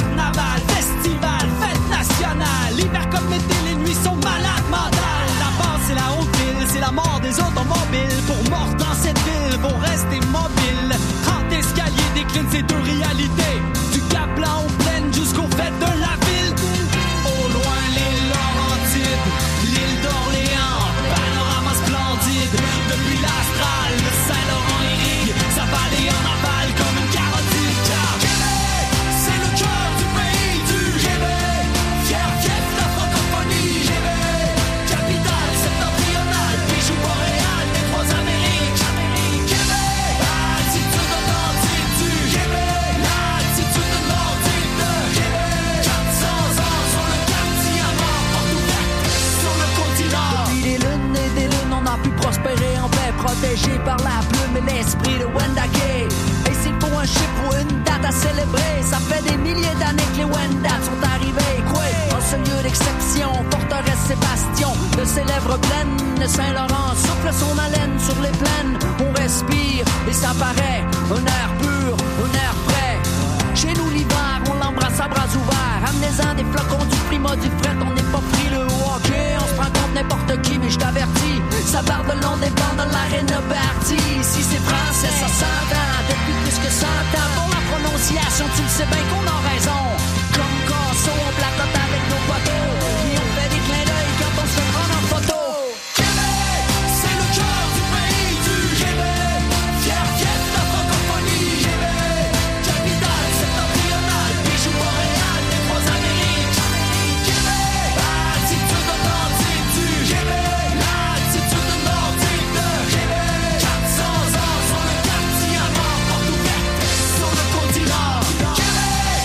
[SPEAKER 3] J'imagine ces deux réalités, du Cap Blanc aux plaines jusqu'aux fêtes de la ville. Au loin l'île Laurentide, l'île d'Orléans, panorama splendide. Depuis l'Astral, le Saint-Laurent irrigue sa vallée en aval comme une carotide. Car Québec, c'est le cœur du pays du Québec, fier fief de la francophonie. Québec, capitale septentrionale, bijou boréal des trois Amériques. Québec, attitude authentique du Québec, l'attitude nordique de Québec. 400 ans sur le quartier à mort, porte ouverte sur le continent.
[SPEAKER 1] Depuis des lunes et des lunes, on a pu prospérer en paix, protégé par la plume et l'esprit de Wendake. Et s'il faut un chiffre ou une date à célébrer, ça fait des milliers d'années que les Wendat sont arrivés. Quoi? En ce lieu d'exception, forteresse Sébastien, de ses lèvres pleines, le Saint-Laurent souffle son haleine sur les plaines. On respire et ça paraît un air pur, un air frais. Chez nous l'hiver, on l'embrasse à bras ouverts. Amenez-en des flocons du prima du fret, on n'est pas frileux au hockey, on se prend contre n'importe qui, mais je t'avertis, ça part le long des bancs dans l'arène party. Si c'est français, ça s'entend depuis plus que 100 ans. Pour la prononciation, tu le sais bien qu'on a raison. Comme Casso, on placote avec nos poteaux, et on fait des clins d'œil quand on se prend en photo.
[SPEAKER 3] Québec, c'est le cœur du pays du Québec, fier fief de la francophonie. Québec, capitale septentrionale, bijou boréal des trois Amériques. Québec, attitude authentique du Québec, l'attitude nordique de Québec. 400 ans sur le quartier à mort, porte ouverte sur le continent. Québec,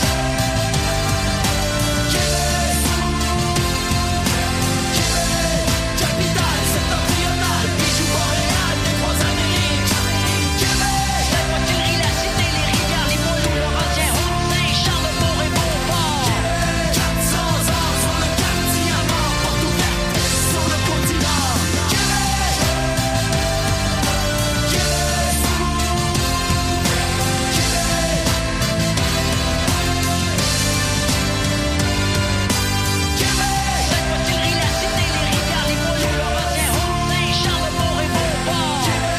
[SPEAKER 3] capitale septentrionale, bijou boréal des trois Amériques. Québec, la voiturerie, la cité, les rivières, les mots, Laurentiens, Roussin, Charlebourg et Beauport. Québec, 400 ans sur le quartier à mort, porte ouverte sur le continent. Québec, la voiturerie, la cité, les rivières, les mots, Laurentiens, Roussin, Charlebourg et Beauport.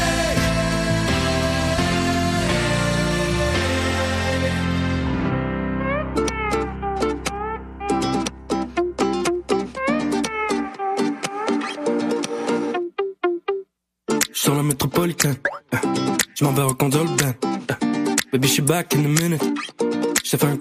[SPEAKER 4] Sur la métropolitaine, je m'en vais reconduire le ben. Baby, je suis back in a minute. J'ai fait un